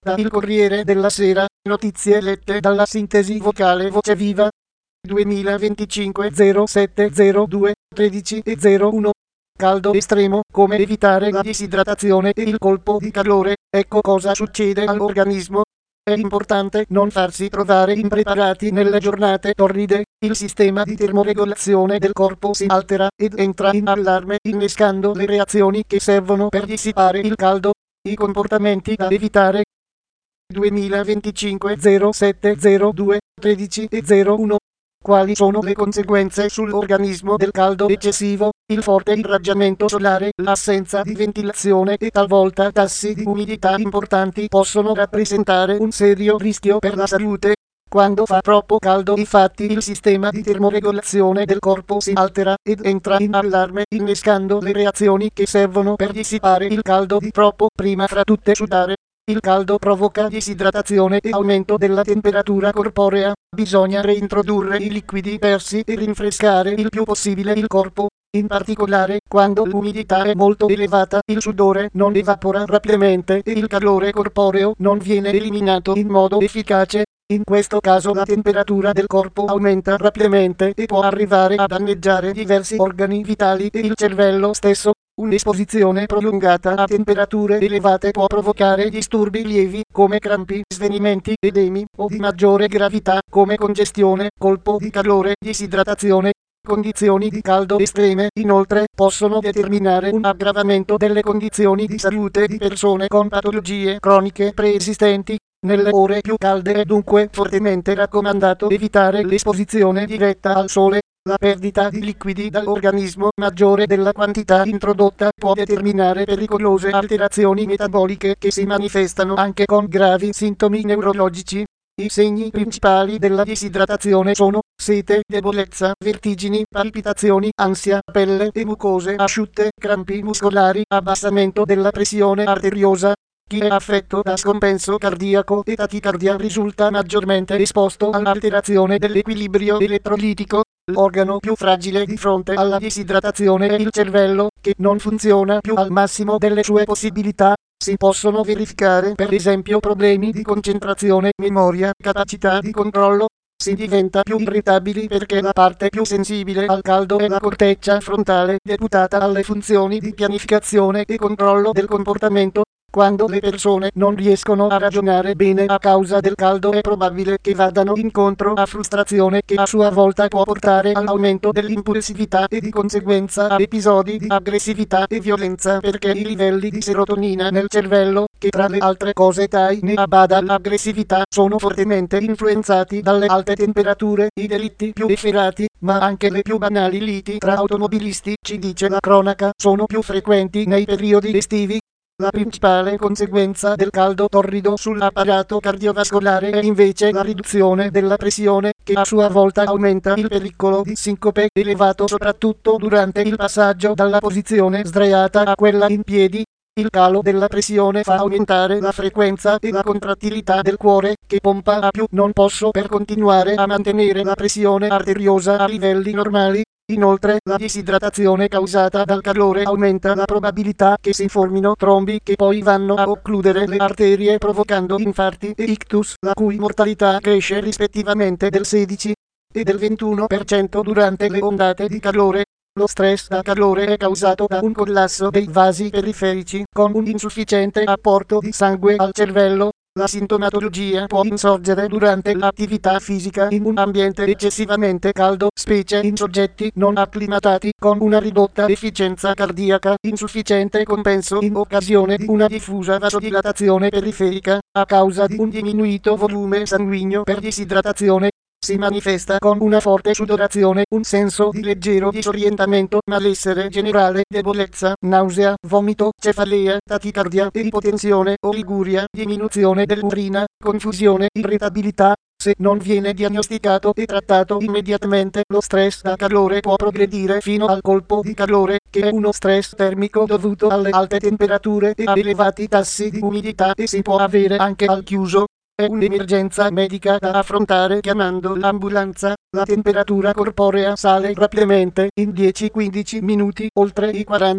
Da Il Corriere della Sera, notizie lette dalla sintesi vocale Voce Viva. 2025 0702 13 e 01. Caldo estremo, come evitare la disidratazione e il colpo di calore. Ecco cosa succede all'organismo. È importante non farsi trovare impreparati nelle giornate torride. Il sistema di termoregolazione del corpo si altera ed entra in allarme, innescando le reazioni che servono per dissipare il caldo. I comportamenti da evitare. 2025 0702 13 e 01. Quali sono le conseguenze sull'organismo del caldo eccessivo? Il forte irraggiamento solare, l'assenza di ventilazione e talvolta tassi di umidità importanti possono rappresentare un serio rischio per la salute. Quando fa troppo caldo, infatti, il sistema di termoregolazione del corpo si altera ed entra in allarme, innescando le reazioni che servono per dissipare il caldo di troppo, prima fra tutte sudare. Il caldo provoca disidratazione e aumento della temperatura corporea. Bisogna reintrodurre i liquidi persi e rinfrescare il più possibile il corpo. In particolare, quando l'umidità è molto elevata, il sudore non evapora rapidamente e il calore corporeo non viene eliminato in modo efficace. In questo caso la temperatura del corpo aumenta rapidamente e può arrivare a danneggiare diversi organi vitali e il cervello stesso. Un'esposizione prolungata a temperature elevate può provocare disturbi lievi come crampi, svenimenti, edemi o di maggiore gravità come congestione, colpo di calore, disidratazione. Condizioni di caldo estreme, inoltre, possono determinare un aggravamento delle condizioni di salute di persone con patologie croniche preesistenti. Nelle ore più calde è dunque fortemente raccomandato evitare l'esposizione diretta al sole. La perdita di liquidi dall'organismo maggiore della quantità introdotta può determinare pericolose alterazioni metaboliche che si manifestano anche con gravi sintomi neurologici. I segni principali della disidratazione sono sete, debolezza, vertigini, palpitazioni, ansia, pelle e mucose asciutte, crampi muscolari, abbassamento della pressione arteriosa. Chi è affetto da scompenso cardiaco e tachicardia risulta maggiormente esposto all'alterazione dell'equilibrio elettrolitico. L'organo più fragile di fronte alla disidratazione è il cervello, che non funziona più al massimo delle sue possibilità. Si possono verificare per esempio problemi di concentrazione, memoria, capacità di controllo. Si diventa più irritabili perché la parte più sensibile al caldo è la corteccia frontale, deputata alle funzioni di pianificazione e controllo del comportamento. Quando le persone non riescono a ragionare bene a causa del caldo è probabile che vadano incontro a frustrazione che a sua volta può portare all'aumento dell'impulsività e di conseguenza a episodi di aggressività e violenza perché i livelli di serotonina nel cervello, che tra le altre cose tai ne abbada l'aggressività, sono fortemente influenzati dalle alte temperature. I delitti più efferati, ma anche le più banali liti tra automobilisti, ci dice la cronaca, sono più frequenti nei periodi estivi. La principale conseguenza del caldo torrido sull'apparato cardiovascolare è invece la riduzione della pressione, che a sua volta aumenta il pericolo di sincope, elevato soprattutto durante il passaggio dalla posizione sdraiata a quella in piedi. Il calo della pressione fa aumentare la frequenza e la contrattilità del cuore, che pompa a più non posso per continuare a mantenere la pressione arteriosa a livelli normali. Inoltre, la disidratazione causata dal calore aumenta la probabilità che si formino trombi che poi vanno a occludere le arterie provocando infarti e ictus, la cui mortalità cresce rispettivamente del 16 e del 21% durante le ondate di calore. Lo stress da calore è causato da un collasso dei vasi periferici con un insufficiente apporto di sangue al cervello. La sintomatologia può insorgere durante l'attività fisica in un ambiente eccessivamente caldo, specie in soggetti non acclimatati con una ridotta efficienza cardiaca, insufficiente compenso in occasione di una diffusa vasodilatazione periferica, a causa di un diminuito volume sanguigno per disidratazione. Si manifesta con una forte sudorazione, un senso di leggero disorientamento, malessere generale, debolezza, nausea, vomito, cefalea, tachicardia e ipotensione o liguria, diminuzione dell'urina, confusione, irritabilità. Se non viene diagnosticato e trattato immediatamente, lo stress da calore può progredire fino al colpo di calore, che è uno stress termico dovuto alle alte temperature e a elevati tassi di umidità e si può avere anche al chiuso. È un'emergenza medica da affrontare chiamando l'ambulanza. La temperatura corporea sale rapidamente in 10-15 minuti oltre i 40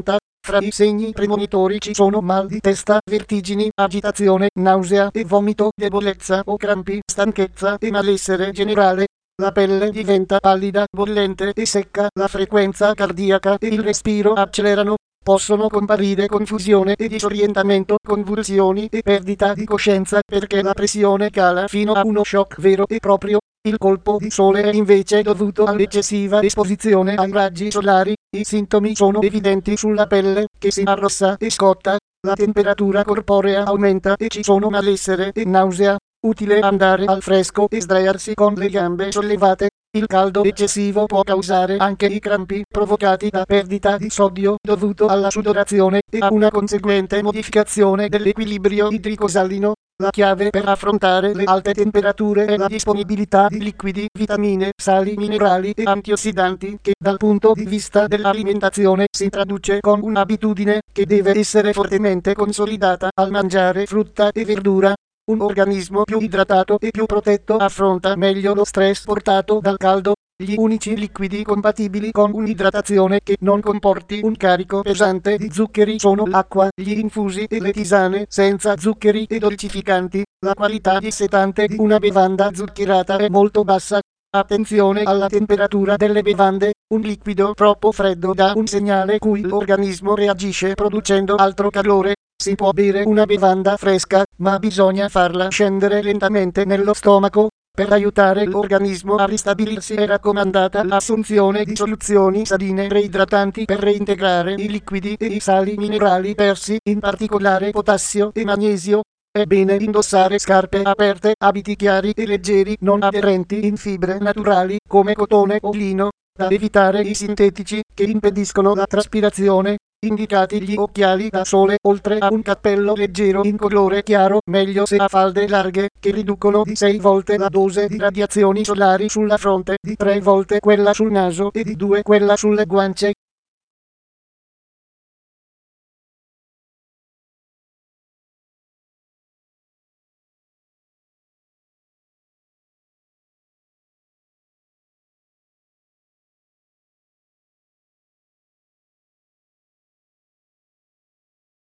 Fra i segni premonitori ci sono mal di testa, vertigini, agitazione, nausea e vomito, debolezza o crampi, stanchezza e malessere generale. La pelle diventa pallida, bollente e secca, la frequenza cardiaca e il respiro accelerano. Possono comparire confusione e disorientamento, convulsioni e perdita di coscienza perché la pressione cala fino a uno shock vero e proprio. Il colpo di sole è invece dovuto all'eccessiva esposizione ai raggi solari. I sintomi sono evidenti sulla pelle, che si arrossa e scotta, la temperatura corporea aumenta e ci sono malessere e nausea. Utile andare al fresco e sdraiarsi con le gambe sollevate. Il caldo eccessivo può causare anche i crampi provocati da perdita di sodio dovuto alla sudorazione e a una conseguente modificazione dell'equilibrio idrico-salino. La chiave per affrontare le alte temperature è la disponibilità di liquidi, vitamine, sali minerali e antiossidanti che dal punto di vista dell'alimentazione si traduce con un'abitudine che deve essere fortemente consolidata al mangiare frutta e verdura. Un organismo più idratato e più protetto affronta meglio lo stress portato dal caldo. Gli unici liquidi compatibili con un'idratazione che non comporti un carico pesante di zuccheri sono l'acqua, gli infusi e le tisane senza zuccheri e dolcificanti. La qualità dissetante di una bevanda zuccherata è molto bassa. Attenzione alla temperatura delle bevande. Un liquido troppo freddo dà un segnale cui l'organismo reagisce producendo altro calore. Si può bere una bevanda fresca, ma bisogna farla scendere lentamente nello stomaco. Per aiutare l'organismo a ristabilirsi è raccomandata l'assunzione di soluzioni saline reidratanti per reintegrare i liquidi e i sali minerali persi, in particolare potassio e magnesio. È bene indossare scarpe aperte, abiti chiari e leggeri non aderenti in fibre naturali come cotone o lino, da evitare i sintetici che impediscono la traspirazione. Indicati gli occhiali da sole, oltre a un cappello leggero in colore chiaro, meglio se a falde larghe, che riducono di 6 volte la dose di radiazioni solari sulla fronte, di 3 volte quella sul naso e di 2 quella sulle guance.